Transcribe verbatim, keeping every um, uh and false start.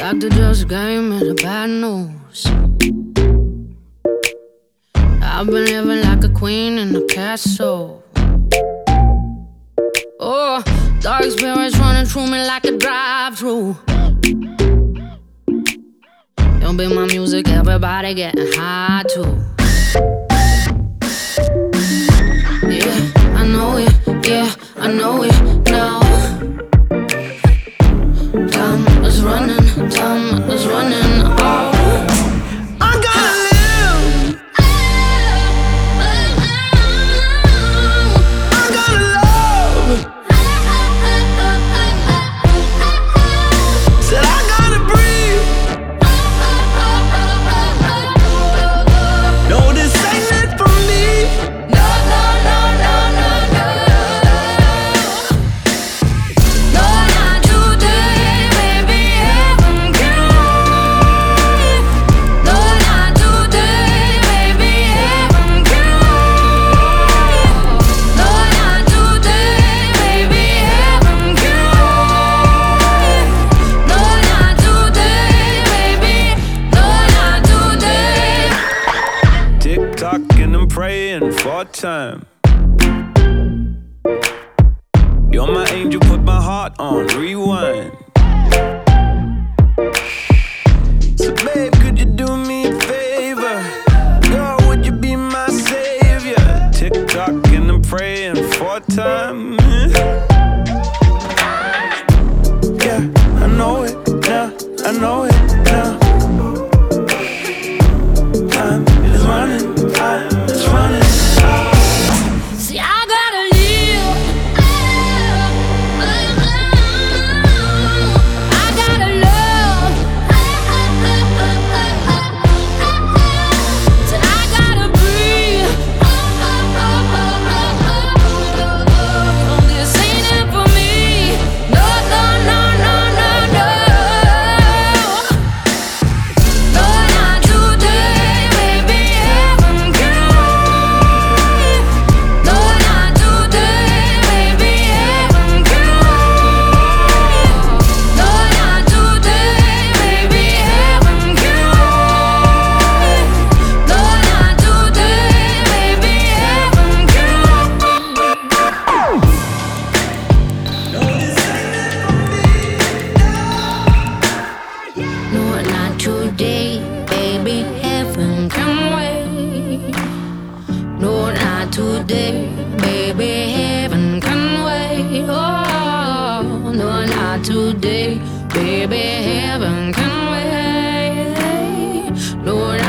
Doctor just gave me the bad news. I've been living like a queen in a castle. Oh, dark spirits running through me like a drive-through. Don't be my music, everybody getting high too. Yeah, I know it, yeah, I know it now. Time is running, time is running out. I gotta live. I gotta love. Said I gotta breathe. No, this ain't it for me. No, no, no, no, no, no. No, not today, baby, heaven can. No, not today, baby, heaven can. No, not today, baby, heaven can. No, not today, baby, no, not today. Tick-tock and I'm praying for time. You're my angel, put my heart on rewind. So babe, could you do me a favor? Girl, would you be my savior? Tick-tock and I'm praying for time. Yeah, I know it now, I know it now. Time is running, time is running out. See, I gotta live. I gotta love. Said I gotta breathe. This ain't it for me. No, no, no, no, no, no. No, not today, baby, heaven can. No, not today, baby, heaven can. No, not today, baby, heaven can. No, not today, baby, heaven can. No, not today, baby, heaven can wait. No, not today, baby, heaven can wait. Oh, no, not today, baby, heaven can wait. No,